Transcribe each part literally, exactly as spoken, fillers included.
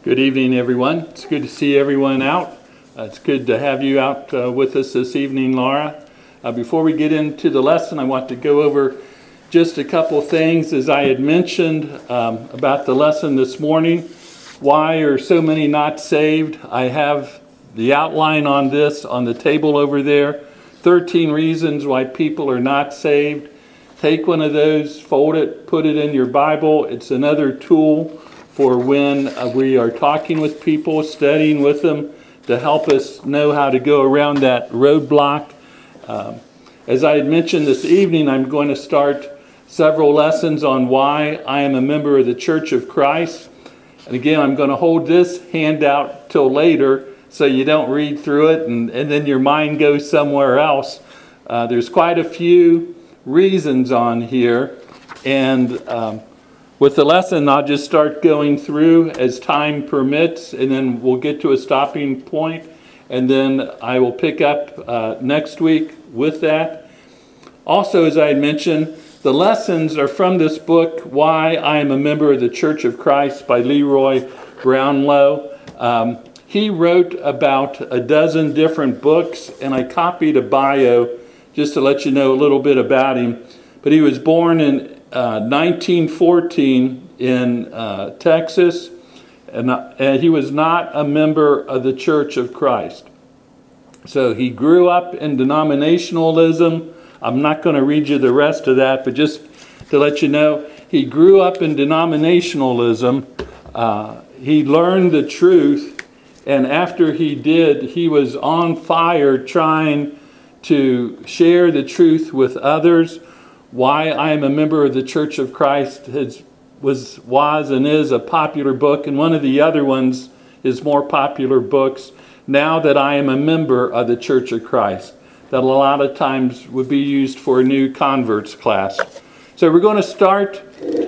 Good evening, everyone. It's good to see everyone out. Uh, it's good to have you out uh, with us this evening, Laura. Uh, before we get into the lesson, I want to go over just a couple things. As I had mentioned um, about the lesson this morning, why are so many not saved? I have the outline on this on the table over there. thirteen reasons why people are not saved. Take one of those, fold it, put it in your Bible. It's another tool for when uh, we are talking with people, studying with them, to help us know how to go around that roadblock. Um, as I had mentioned this evening, I'm going to start several lessons on why I am a member of the Church of Christ. And again, I'm going to hold this handout till later so you don't read through it and, and then your mind goes somewhere else. Uh, there's quite a few reasons on here, and um, with the lesson, I'll just start going through as time permits, and then we'll get to a stopping point, and then I will pick up uh, next week with that. Also, as I had mentioned, the lessons are from this book, Why I Am a Member of the Church of Christ by Leroy Brownlow. Um, he wrote about a dozen different books, and I copied a bio just to let you know a little bit about him. But he was born in Uh, nineteen fourteen in uh, Texas, and, uh, and he was not a member of the Church of Christ. So he grew up in denominationalism. I'm not going to read you the rest of that, but just to let you know, he grew up in denominationalism. Uh, he learned the truth, and after he did, he was on fire trying to share the truth with others. Why I Am a Member of the Church of Christ has, was, was and is a popular book, and one of the other ones is more popular books, Now That I Am a Member of the Church of Christ, that a lot of times would be used for a new converts class. So we're going to start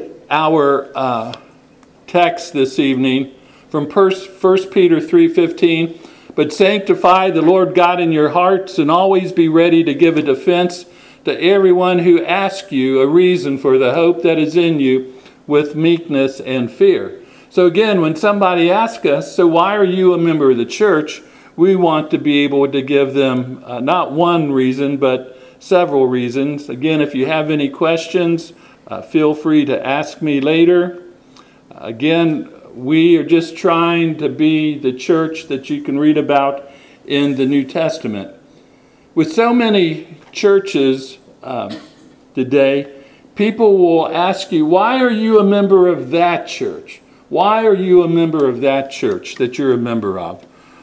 our uh, text this evening from First Peter three fifteen. But sanctify the Lord God in your hearts, and always be ready to give a defense to everyone who asks you a reason for the hope that is in you with meekness and fear. So again, when somebody asks us, so why are you a member of the church? We want to be able to give them uh, not one reason, but several reasons. Again, if you have any questions, uh, feel free to ask me later. Again, we are just trying to be the church that you can read about in the New Testament. With so many churches um, today, people will ask you, why are you a member of that church? Why are you a member of that church that you're a member of?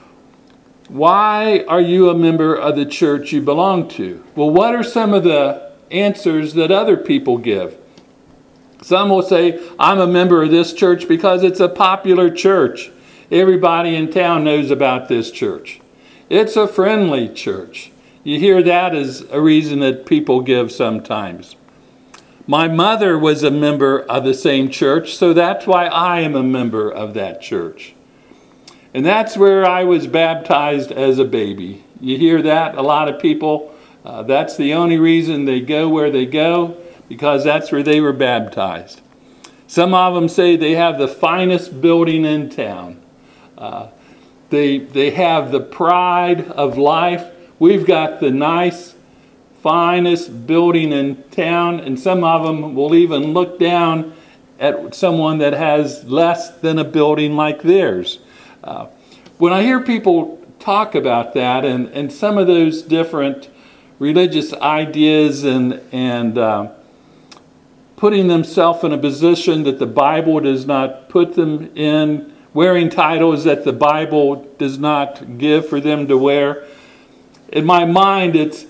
Why are you a member of the church you belong to? Well, what are some of the answers that other people give? Some will say, I'm a member of this church because it's a popular church. Everybody in town knows about this church. It's a friendly church. You hear that as a reason that people give sometimes. My mother was a member of the same church, so that's why I am a member of that church. And that's where I was baptized as a baby. You hear that? A lot of people, uh, that's the only reason they go where they go, because that's where they were baptized. Some of them say they have the finest building in town. Uh, they, they have the pride of life. We've got the nice, finest building in town, and some of them will even look down at someone that has less than a building like theirs. Uh, when I hear people talk about that and, and some of those different religious ideas and, and uh, putting themselves in a position that the Bible does not put them in, wearing titles that the Bible does not give for them to wear, in my mind, it's,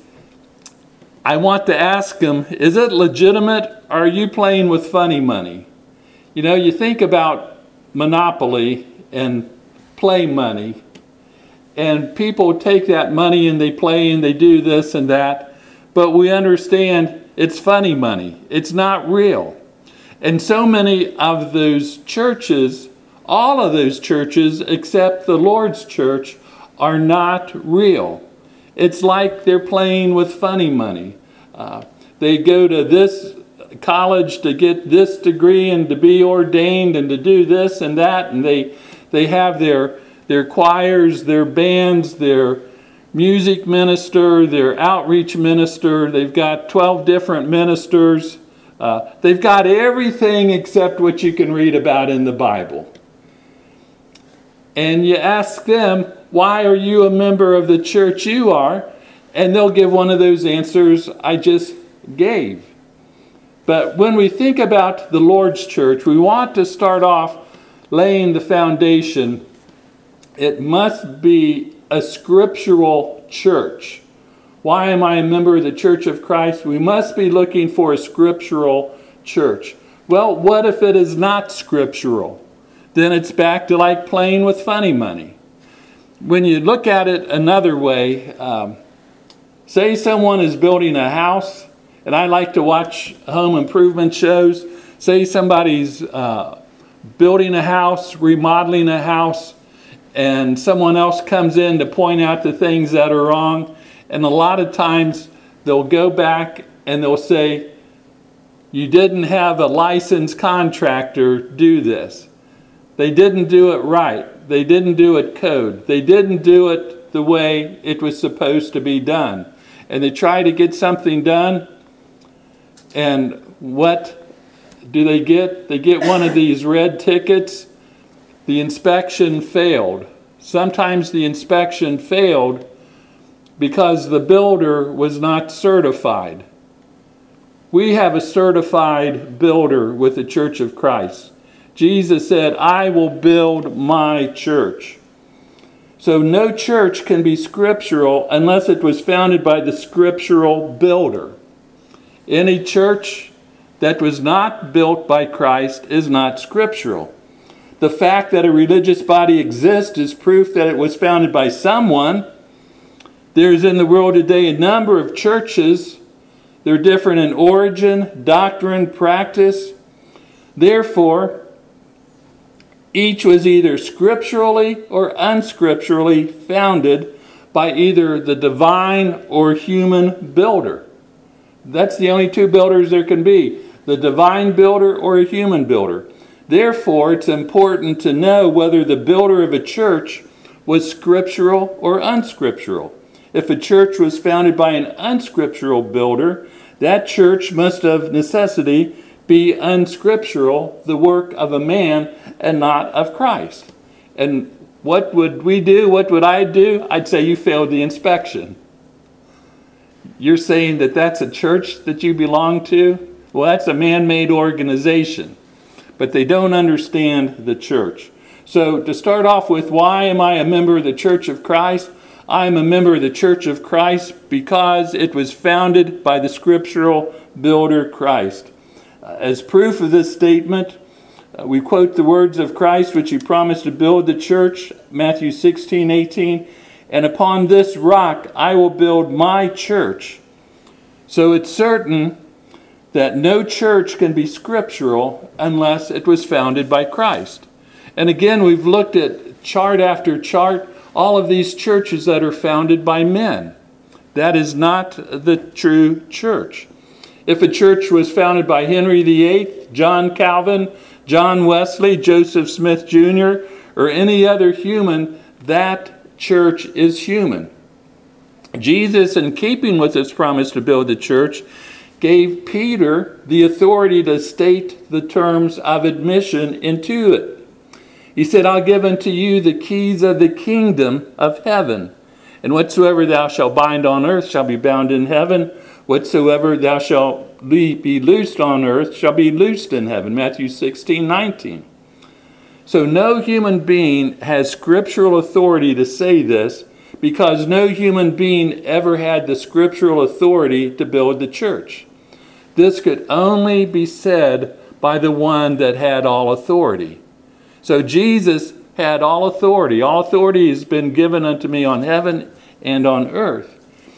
I want to ask them, is it legitimate, or are you playing with funny money? You know, you think about Monopoly and play money, and people take that money and they play and they do this and that, but we understand it's funny money. It's not real. And so many of those churches, all of those churches except the Lord's church, are not real. It's like they're playing with funny money. Uh, they go to this college to get this degree and to be ordained and to do this and that, and they They have their, their choirs, their bands, their music minister, their outreach minister. They've got twelve different ministers. Uh, they've got everything except what you can read about in the Bible. And you ask them, why are you a member of the church you are? And they'll give one of those answers I just gave. But when we think about the Lord's church, we want to start off laying the foundation. It must be a scriptural church. Why am I a member of the Church of Christ? We must be looking for a scriptural church. Well, what if it is not scriptural? Then it's back to like playing with funny money. When you look at it another way, um, say someone is building a house, and I like to watch home improvement shows. Say somebody's uh, building a house, remodeling a house, and someone else comes in to point out the things that are wrong. And a lot of times they'll go back and they'll say, you didn't have a licensed contractor do this. They didn't do it right. They didn't do it code. They didn't do it the way it was supposed to be done. And they try to get something done. And what do they get? They get one of these red tickets. The inspection failed. Sometimes the inspection failed because the builder was not certified. We have a certified builder with the Church of Christ. Jesus said, I will build my church. So no church can be scriptural unless it was founded by the scriptural builder. Any church that was not built by Christ is not scriptural. The fact that a religious body exists is proof that it was founded by someone. There's in the world today a number of churches. They're different in origin, doctrine, practice. Therefore, each was either scripturally or unscripturally founded by either the divine or human builder. That's the only two builders there can be, the divine builder or a human builder. Therefore, it's important to know whether the builder of a church was scriptural or unscriptural. If a church was founded by an unscriptural builder, that church must of necessity be unscriptural, the work of a man and not of Christ. And what would we do? What would I do? I'd say you failed the inspection. You're saying that that's a church that you belong to? Well, that's a man-made organization. But they don't understand the church. So to start off with, why am I a member of the Church of Christ? I'm a member of the Church of Christ because it was founded by the scriptural builder Christ. As proof of this statement, uh, we quote the words of Christ which he promised to build the church, Matthew sixteen eighteen, and upon this rock I will build my church. So it's certain that no church can be scriptural unless it was founded by Christ. And again, we've looked at chart after chart, all of these churches that are founded by men. That is not the true church. If a church was founded by Henry the Eighth, John Calvin, John Wesley, Joseph Smith Junior, or any other human, that church is human. Jesus, in keeping with his promise to build the church, gave Peter the authority to state the terms of admission into it. He said, I'll give unto you the keys of the kingdom of heaven. And whatsoever thou shalt bind on earth shall be bound in heaven. Whatsoever thou shalt be loosed on earth shall be loosed in heaven. Matthew sixteen nineteen. So no human being has scriptural authority to say this, because no human being ever had the scriptural authority to build the church. This could only be said by the one that had all authority. So Jesus had all authority. All authority has been given unto me on heaven and on earth.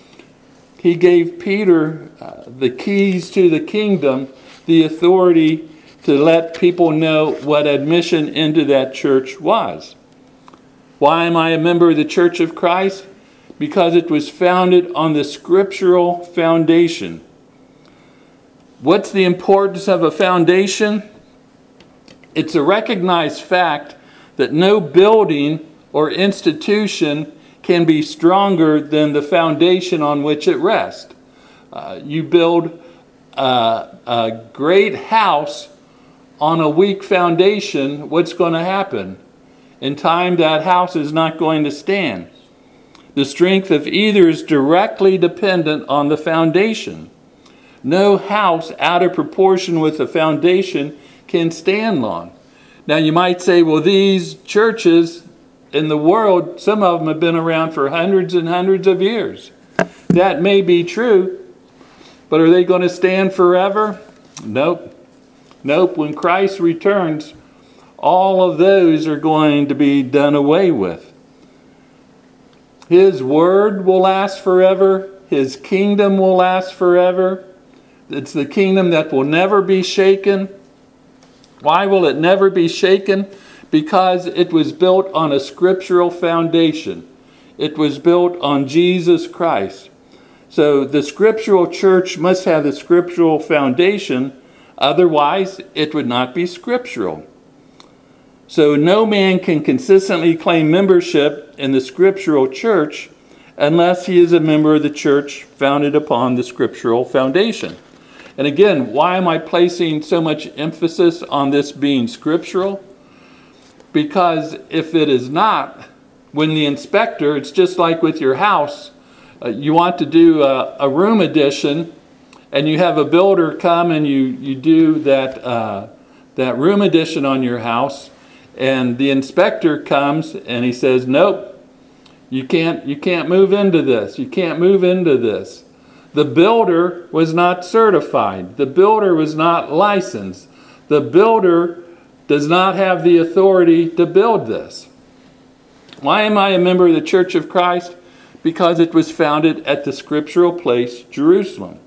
He gave Peter uh, the keys to the kingdom, the authority to let people know what admission into that church was. Why am I a member of the Church of Christ? Because it was founded on the scriptural foundation. What's the importance of a foundation? It's a recognized fact that no building or institution can be stronger than the foundation on which it rests. Uh, you build a, a great house on a weak foundation, what's going to happen? In time, that house is not going to stand. The strength of either is directly dependent on the foundation. No house out of proportion with the foundation can stand long. Now you might say, well, these churches in the world, some of them have been around for hundreds and hundreds of years. That may be true, but are they going to stand forever? Nope. Nope. When Christ returns, all of those are going to be done away with. His word will last forever. His kingdom will last forever. It's the kingdom that will never be shaken. Why will it never be shaken? Because it was built on a scriptural foundation. It was built on Jesus Christ. So the scriptural church must have the scriptural foundation. Otherwise, it would not be scriptural. So no man can consistently claim membership in the scriptural church unless he is a member of the church founded upon the scriptural foundation. And again, why am I placing so much emphasis on this being scriptural? Because if it is not, when the inspector, it's just like with your house, uh, you want to do a, a room addition, and you have a builder come and you, you do that, uh, that room addition on your house, and the inspector comes and he says, nope, you can't, you can't move into this. You can't move into this. The builder was not certified. The builder was not licensed. The builder does not have the authority to build this. Why am I a member of the Church of Christ? Because it was founded at the scriptural place, Jerusalem.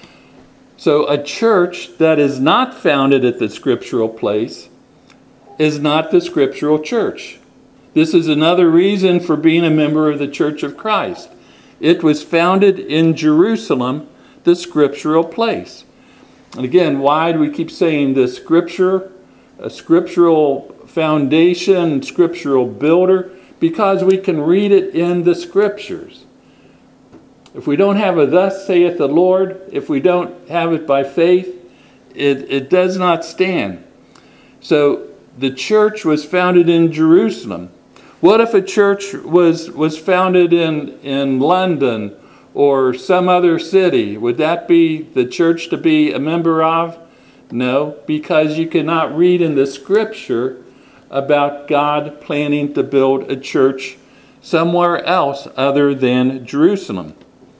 So a church that is not founded at the scriptural place is not the scriptural church. This is another reason for being a member of the Church of Christ. It was founded in Jerusalem, the scriptural place. And again, why do we keep saying the scripture, a scriptural foundation, scriptural builder? Because we can read it in the scriptures. If we don't have a thus saith the Lord, if we don't have it by faith, it, it does not stand. So the church was founded in Jerusalem. What if a church was, was founded in, in London or some other city? Would that be the church to be a member of? No, because you cannot read in the scripture about God planning to build a church somewhere else other than Jerusalem.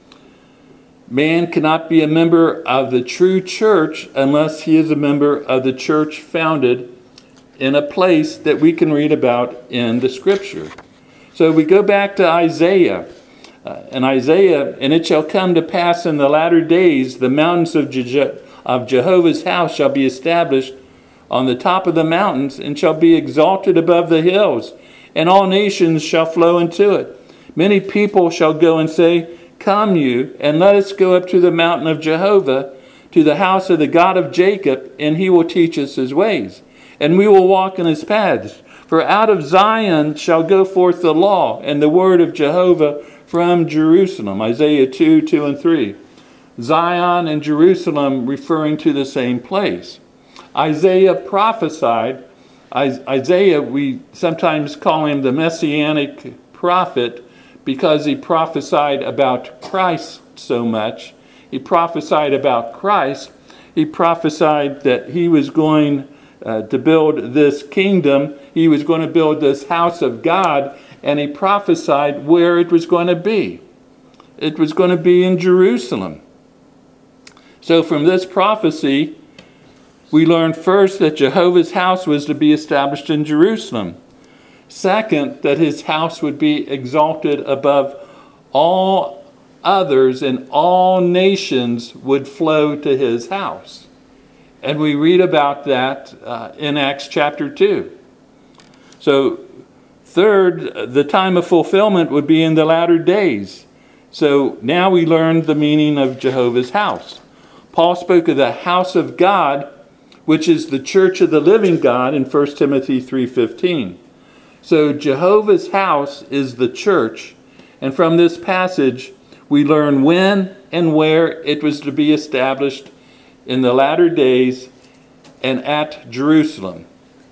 Man cannot be a member of the true church unless he is a member of the church founded in a place that we can read about in the scripture. So we go back to Isaiah. Uh, and Isaiah, and it shall come to pass in the latter days, the mountains of, Je- of Jehovah's house shall be established on the top of the mountains and shall be exalted above the hills, and all nations shall flow into it. Many people shall go and say, come you, and let us go up to the mountain of Jehovah, to the house of the God of Jacob, and he will teach us his ways, and we will walk in his paths. For out of Zion shall go forth the law and the word of Jehovah from Jerusalem. Isaiah two, two and three. Zion and Jerusalem referring to the same place. Isaiah prophesied. Isaiah, we sometimes call him the messianic prophet because he prophesied about Christ so much. He prophesied about Christ. He prophesied that he was going uh, to build this kingdom. He was going to build this house of God, and he prophesied where it was going to be. It was going to be in Jerusalem. So from this prophecy, we learn first that Jehovah's house was to be established in Jerusalem. Second, that his house would be exalted above all others, and all nations would flow to his house. And we read about that uh, in Acts chapter two. So third, the time of fulfillment would be in the latter days. So now we learn the meaning of Jehovah's house. Paul spoke of the house of God, which is the church of the living God in First Timothy three fifteen. So Jehovah's house is the church, and from this passage we learn when and where it was to be established in the latter days and at Jerusalem.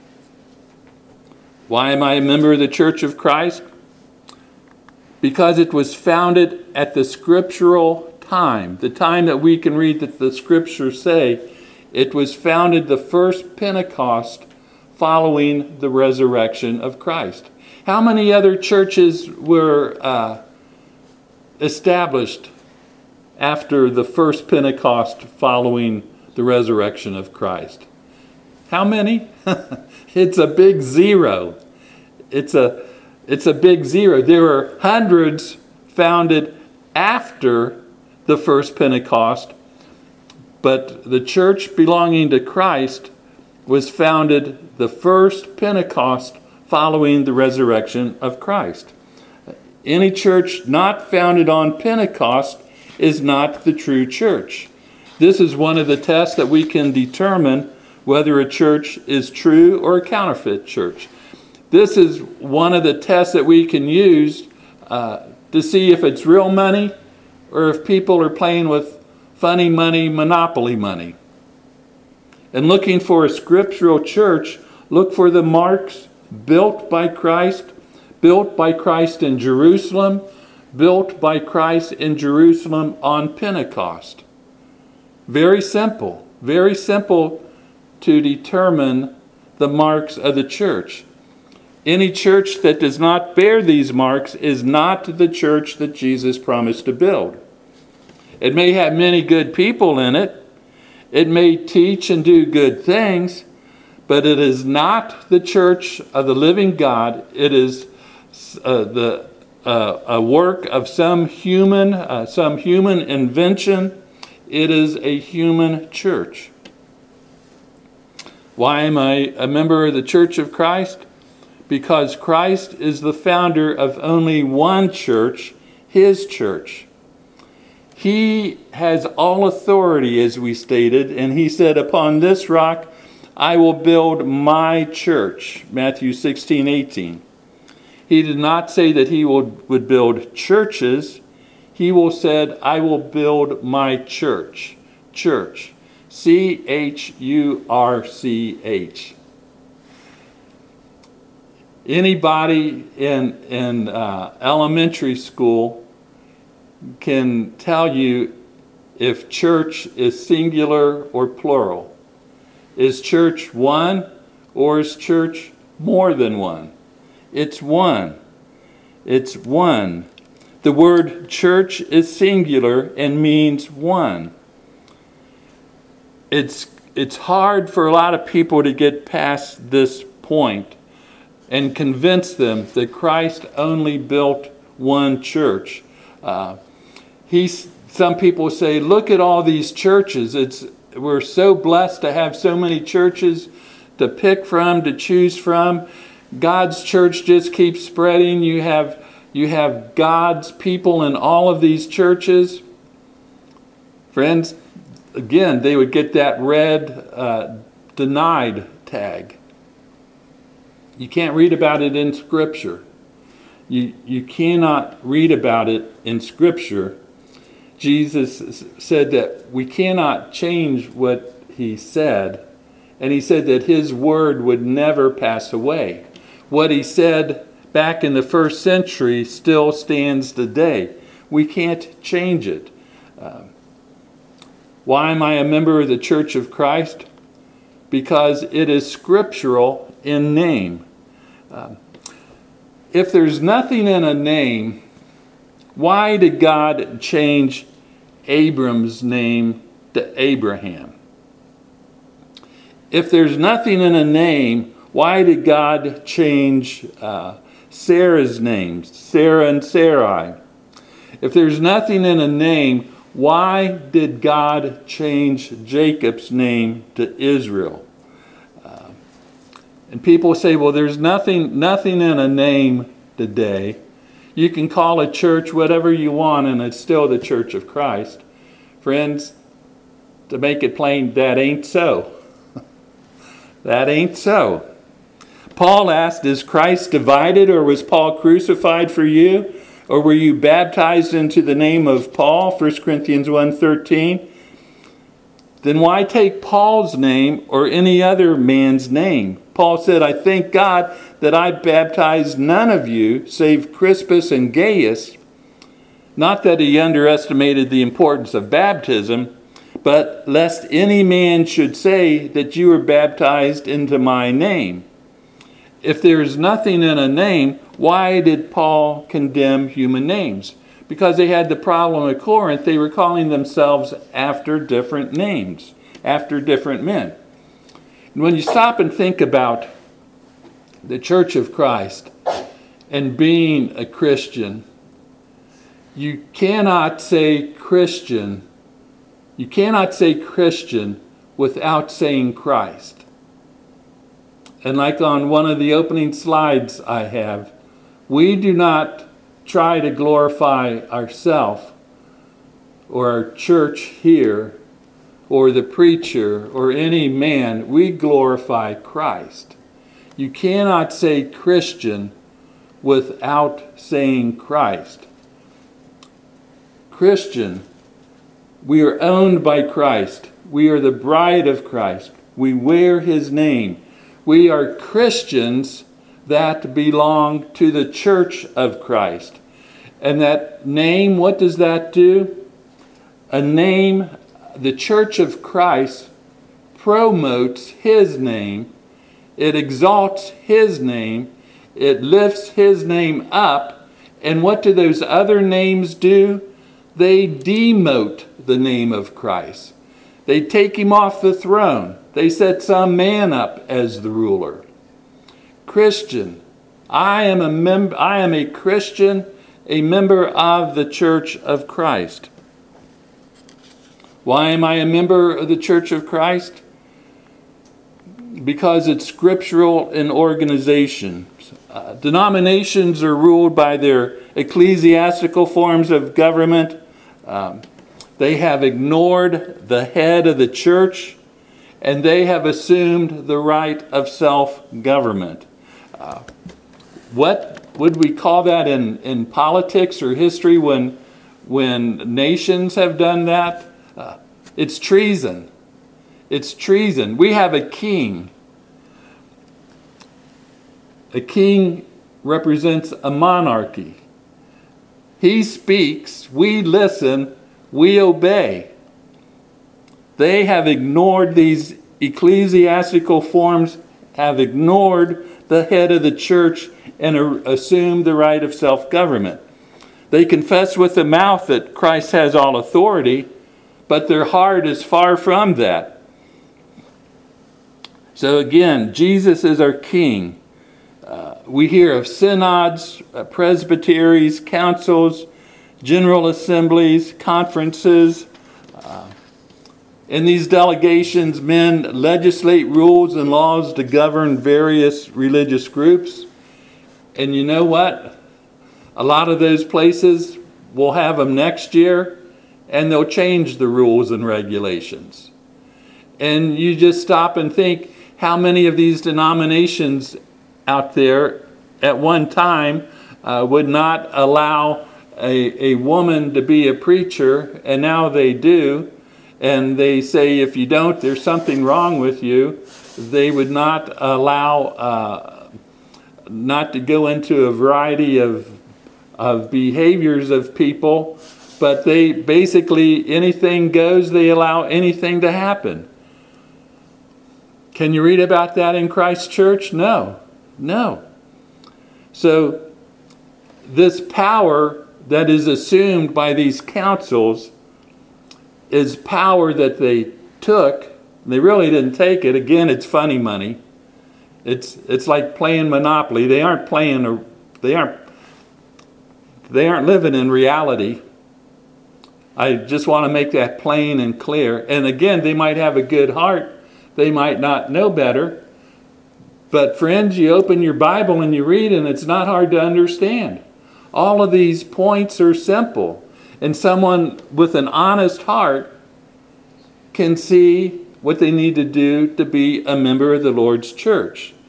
Why am I a member of the Church of Christ? Because it was founded at the scriptural time, the time that we can read that the scriptures say. It was founded the first Pentecost following the resurrection of Christ. How many other churches were uh, established after the first Pentecost following the resurrection of Christ? How many? It's a big zero. It's a, it's a big zero. There were hundreds founded after the first Pentecost, but the church belonging to Christ was founded the first Pentecost following the resurrection of Christ. Any church not founded on Pentecost is not the true church. This is one of the tests that we can determine whether a church is true or a counterfeit church. This is one of the tests that we can use uh, to see if it's real money or if people are playing with funny money, monopoly money. And looking for a scriptural church, look for the marks built by Christ, built by Christ in Jerusalem, built by Christ in Jerusalem on Pentecost. Very simple, very simple to determine the marks of the church. Any church that does not bear these marks is not the church that Jesus promised to build. It may have many good people in it. It may teach and do good things, but it is not the church of the living God. It is uh, the uh, a work of some human, uh, some human invention. It is a human church. Why am I a member of the Church of Christ? Because Christ is the founder of only one church, his church. He has all authority, as we stated, and he said, upon this rock I will build my church, Matthew sixteen eighteen. He did not say that he would, would build churches. He will said, I will build my church. Church. C H U R C H. Anybody in, in uh, elementary school can tell you if church is singular or plural. Is church one or is church more than one? It's one. It's one. The word church is singular and means one. It's, it's hard for a lot of people to get past this point and convince them that Christ only built one church. Uh, he's, some people say, look at all these churches. It's, we're so blessed to have so many churches to pick from, to choose from. God's church just keeps spreading. You have, you have God's people in all of these churches. Friends, again, they would get that red uh, denied tag. You can't read about it in Scripture. You, you cannot read about it in Scripture. Jesus said that we cannot change what he said, and he said that his word would never pass away. What he said back in the first century still stands today. We can't change it. Uh, why am I a member of the Church of Christ? Because it is scriptural in name. Um, if there's nothing in a name, why did God change Abram's name to Abraham? If there's nothing in a name, why did God change uh, Sarah's name, Sarah and Sarai? If there's nothing in a name, why did God change Jacob's name to Israel? And people say, well, there's nothing nothing in a name today. You can call a church whatever you want, and it's still the Church of Christ. Friends, to make it plain, that ain't so. That ain't so. Paul asked, is Christ divided, or was Paul crucified for you? Or were you baptized into the name of Paul? First Corinthians one thirteen. Then why take Paul's name or any other man's name? Paul said, I thank God that I baptized none of you save Crispus and Gaius. Not that he underestimated the importance of baptism, but lest any man should say that you were baptized into my name. If there is nothing in a name, why did Paul condemn human names? Because they had the problem at Corinth. They were calling themselves after different names, after different men. And when you stop and think about the Church of Christ and being a Christian, you cannot say Christian, you cannot say Christian without saying Christ. And like on one of the opening slides I have, we do not try to glorify ourselves or our church here or the preacher or any man. We glorify Christ. You cannot say Christian without saying Christ. Christian, we are owned by Christ. We are the bride of Christ. We wear his name. We are Christians that belong to the church of Christ. And that name, what does that do? A name, the church of Christ promotes his name. It exalts his name. It lifts his name up. And what do those other names do? They demote the name of Christ. They take him off the throne. They set some man up as the ruler. Christian. I am a mem- I am a Christian, a member of the Church of Christ. Why am I a member of the Church of Christ? Because it's scriptural in organization. Uh, denominations are ruled by their ecclesiastical forms of government. Um, they have ignored the head of the church, and they have assumed the right of self-government. Uh, what would we call that in, in politics or history when, when nations have done that? Uh, it's treason. It's treason. We have a king. A king represents a monarchy. He speaks, we listen, we obey. They have ignored these ecclesiastical forms, have ignored the head of the church, and assumed the right of self-government. They confess with the mouth that Christ has all authority, but their heart is far from that. So again, Jesus is our king. Uh, we hear of synods, uh, presbyteries, councils, general assemblies, conferences. Uh, in these delegations, men legislate rules and laws to govern various religious groups. And you know what? A lot of those places will have them next year, and they'll change the rules and regulations. And you just stop and think how many of these denominations out there at one time uh, would not allow a, a woman to be a preacher, and now they do. And they say if you don't, there's something wrong with you. They would not allow uh, not to go into a variety of, of behaviors of people, but they basically, anything goes, they allow anything to happen. Can you read about that in Christ's church? No. No. So this power that is assumed by these councils is power that they took. They really didn't take it. Again, it's funny money. It's it's like playing Monopoly. They aren't playing a, they aren't they aren't living in reality. I just want to make that plain and clear. And again, they might have a good heart. They might not know better. But friends, you open your Bible and you read, and it's not hard to understand. All of these points are simple. And someone with an honest heart can see what they need to do to be a member of the Lord's church.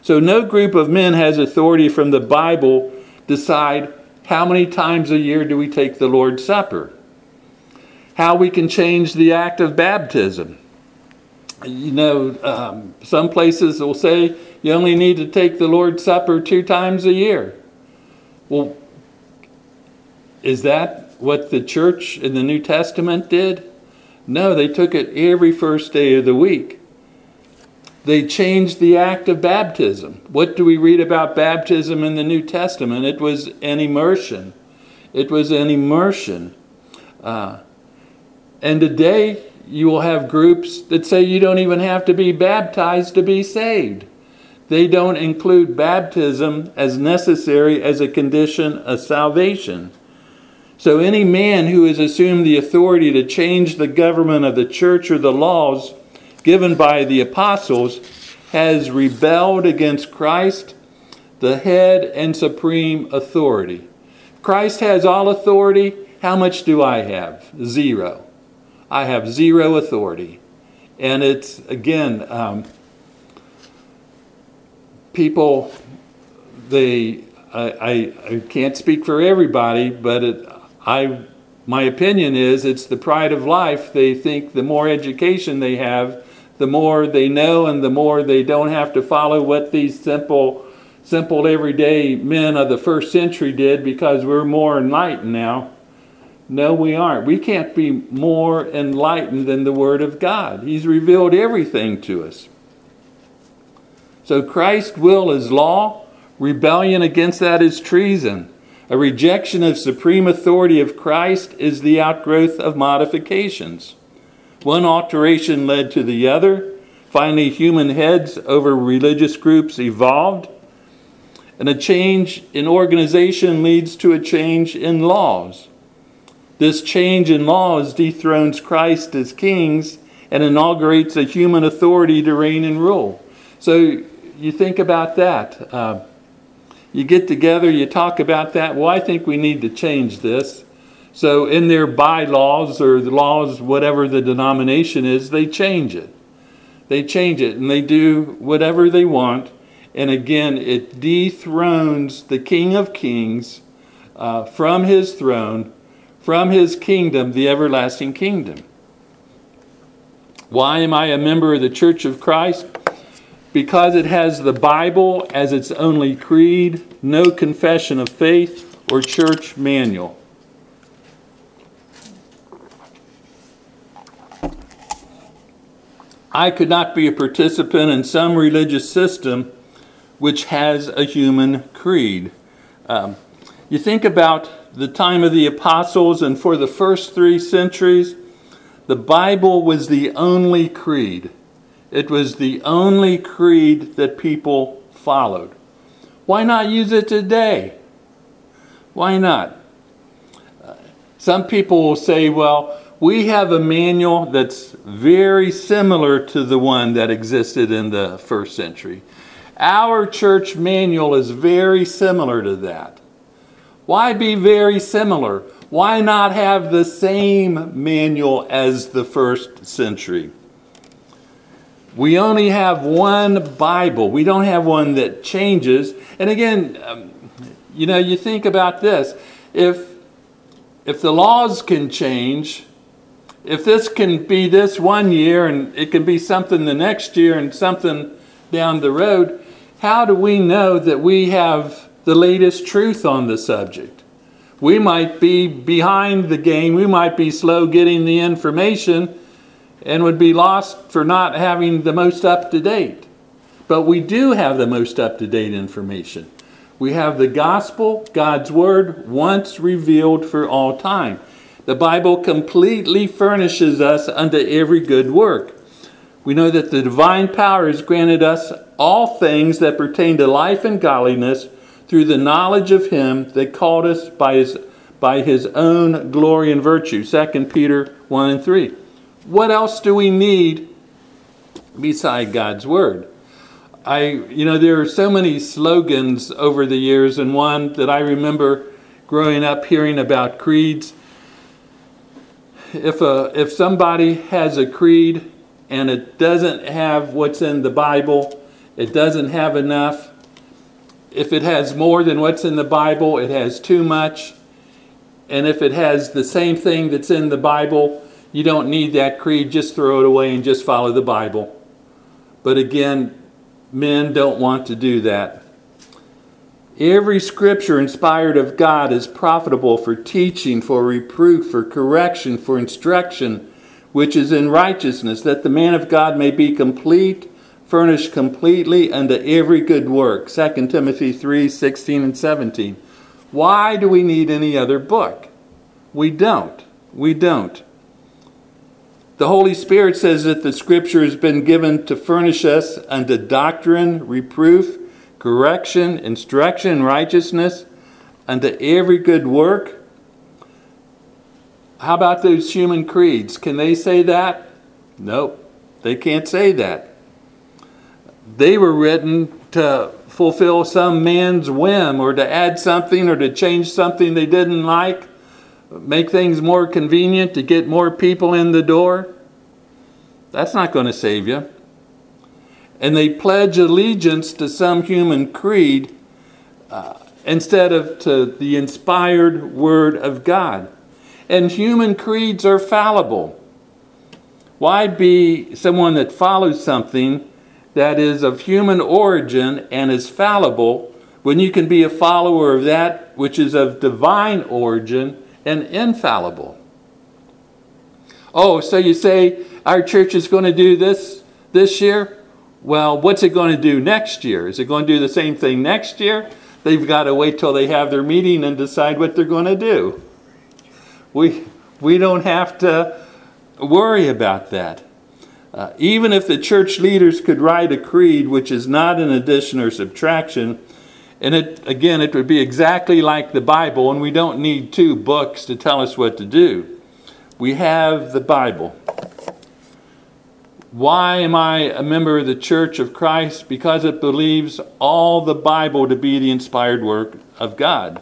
So no group of men has authority from the Bible decide how many times a year do we take the Lord's Supper, how we can change the act of baptism. You know, um, some places will say you only need to take the Lord's Supper two times a year. Well, is that what the church in the New Testament did? No, they took it every first day of the week. They changed the act of baptism. What do we read about baptism in the New Testament? It was an immersion. It was an immersion. Uh, and today you will have groups that say you don't even have to be baptized to be saved. They don't include baptism as necessary as a condition of salvation. So any man who has assumed the authority to change the government of the church or the laws given by the apostles has rebelled against Christ, the head and supreme authority. Christ has all authority. How much do I have? Zero. I have zero authority. And it's, again, um, people, they, I, I, I can't speak for everybody, but it, I, my opinion is it's the pride of life. They think the more education they have, the more they know, and the more they don't have to follow what these simple, simple everyday men of the first century did because we're more enlightened now. No, we aren't. We can't be more enlightened than the Word of God. He's revealed everything to us. So Christ's will is law. Rebellion against that is treason. A rejection of supreme authority of Christ is the outgrowth of modifications. One alteration led to the other. Finally, human heads over religious groups evolved. And a change in organization leads to a change in laws. This change in laws dethrones Christ as kings and inaugurates a human authority to reign and rule. So you think about that. Uh, you get together, you talk about that. Well, I think we need to change this. So in their bylaws or the laws, whatever the denomination is, they change it. They change it and they do whatever they want. And again, it dethrones the King of Kings uh, from his throne, from his kingdom, the everlasting kingdom. Why am I a member of the Church of Christ? Because it has the Bible as its only creed, no confession of faith or church manual. I could not be a participant in some religious system which has a human creed. Um, you think about the time of the apostles, and for the first three centuries, the Bible was the only creed. It was the only creed that people followed. Why not use it today? Why not? Uh, some people will say, well, we have a manual that's very similar to the one that existed in the first century. Our church manual is very similar to that. Why be very similar? Why not have the same manual as the first century? We only have one Bible. We don't have one that changes. And again, um, you know, you think about this. If, if the laws can change, if this can be this one year and it can be something the next year and something down the road, how do we know that we have the latest truth on the subject? We might be behind the game. We might be slow getting the information and would be lost for not having the most up-to-date. But we do have the most up-to-date information. We have the gospel, God's word, once revealed for all time. The Bible completely furnishes us unto every good work. We know that the divine power has granted us all things that pertain to life and godliness through the knowledge of him that called us by his, by his own glory and virtue. Second Peter one and three. What else do we need beside God's word? I, you know, there are so many slogans over the years, and one that I remember growing up hearing about creeds. If a if somebody has a creed and it doesn't have what's in the Bible, It doesn't have enough. If it has more than what's in the Bible, it has too much. And if it has the same thing that's in the Bible, you don't need that creed. Just throw it away and just follow the Bible. But again, men don't want to do that. Every scripture inspired of God is profitable for teaching, for reproof, for correction, for instruction, which is in righteousness, that the man of God may be complete, furnished completely unto every good work. Second Timothy three, sixteen and seventeen. Why do we need any other book? We don't. We don't. The Holy Spirit says that the Scripture has been given to furnish us unto doctrine, reproof, correction, instruction, righteousness, unto every good work. How about those human creeds? Can they say that? Nope, they can't say that. They were written to fulfill some man's whim, or to add something, or to change something they didn't like, make things more convenient to get more people in the door. That's not going to save you. And they pledge allegiance to some human creed uh, instead of to the inspired Word of God. And human creeds are fallible. Why be someone that follows something that is of human origin and is fallible when you can be a follower of that which is of divine origin and infallible? Oh, so you say our church is going to do this this year? Well, what's it going to do next year? Is it going to do the same thing next year? They've got to wait till they have their meeting and decide what they're going to do. We, we don't have to worry about that. Uh, even if the church leaders could write a creed which is not an addition or subtraction, and it again, it would be exactly like the Bible, and we don't need two books to tell us what to do. We have the Bible. Why am I a member of the Church of Christ? Because it believes all the Bible to be the inspired work of God.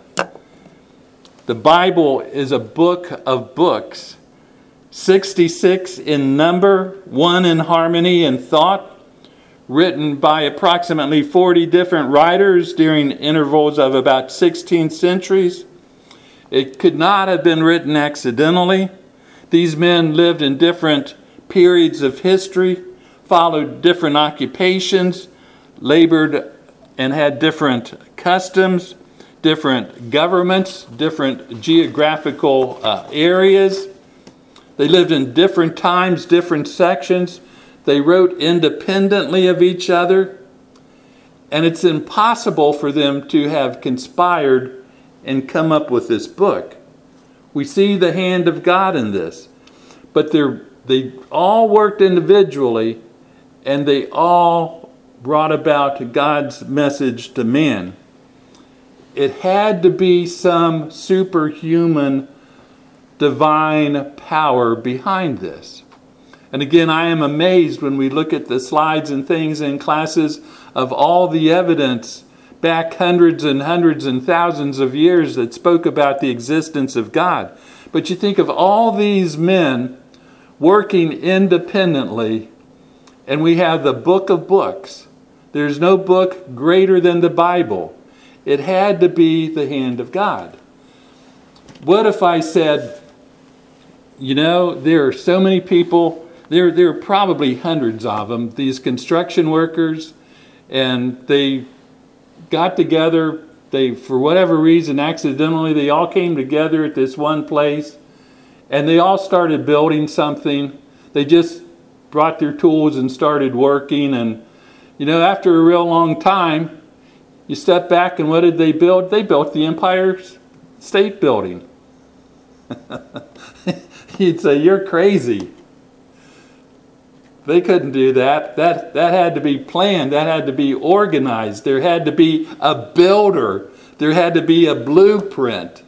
The Bible is a book of books, sixty-six in number, one in harmony and thought, written by approximately forty different writers during intervals of about sixteen centuries. It could not have been written accidentally. These men lived in different periods of history, followed different occupations, labored and had different customs, different governments, different geographical uh, areas. They lived in different times, different sections. They wrote independently of each other. And it's impossible for them to have conspired and come up with this book. We see the hand of God in this. But they're, they all worked individually, and they all brought about God's message to men. It had to be some superhuman divine power behind this. And again, I am amazed when we look at the slides and things in classes of all the evidence back hundreds and hundreds and thousands of years that spoke about the existence of God. But you think of all these men working independently, and we have the book of books. There's no book greater than the Bible. It had to be the hand of God. What if I said, you know, there are so many people, there, there are probably hundreds of them, these construction workers, and they got together, they, for whatever reason, accidentally, they all came together at this one place, and they all started building something. They just brought their tools and started working, and, you know, after a real long time, you step back, and what did they build? They built the Empire State Building. You'd say, you're crazy. They couldn't do that. That that had to be planned. That had to be organized. There had to be a builder. There had to be a blueprint.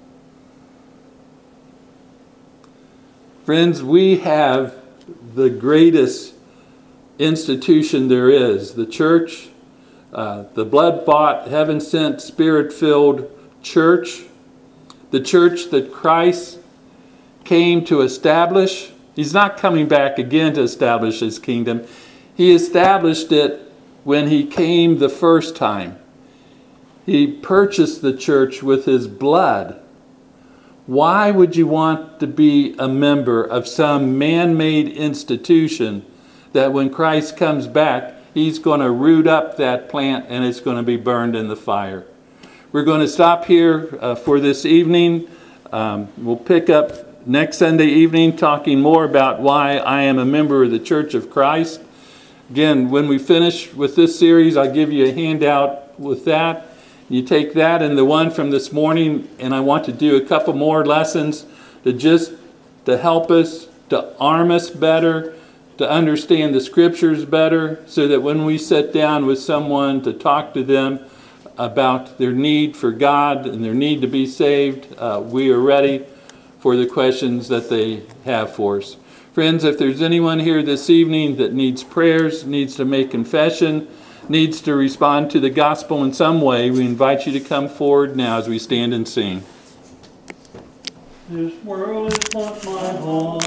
Friends, we have the greatest institution there is. The church, uh, the blood-bought, heaven-sent, spirit-filled church. The church that Christ came to establish. He's not coming back again to establish his kingdom. He established it when he came the first time. He purchased the church with his blood. Why would you want to be a member of some man-made institution that when Christ comes back, he's going to root up that plant and it's going to be burned in the fire? We're going to stop here uh, for this evening. Um, we'll pick up next Sunday evening talking more about why I am a member of the Church of Christ. Again, when we finish with this series, I'll give you a handout with that. You take that and the one from this morning, and I want to do a couple more lessons to just to help us, to arm us better, to understand the scriptures better, so that when we sit down with someone to talk to them about their need for God and their need to be saved, uh, we are ready for the questions that they have for us. Friends, if there's anyone here this evening that needs prayers, needs to make confession, needs to respond to the gospel in some way, we invite you to come forward now as we stand and sing. This world is not my home.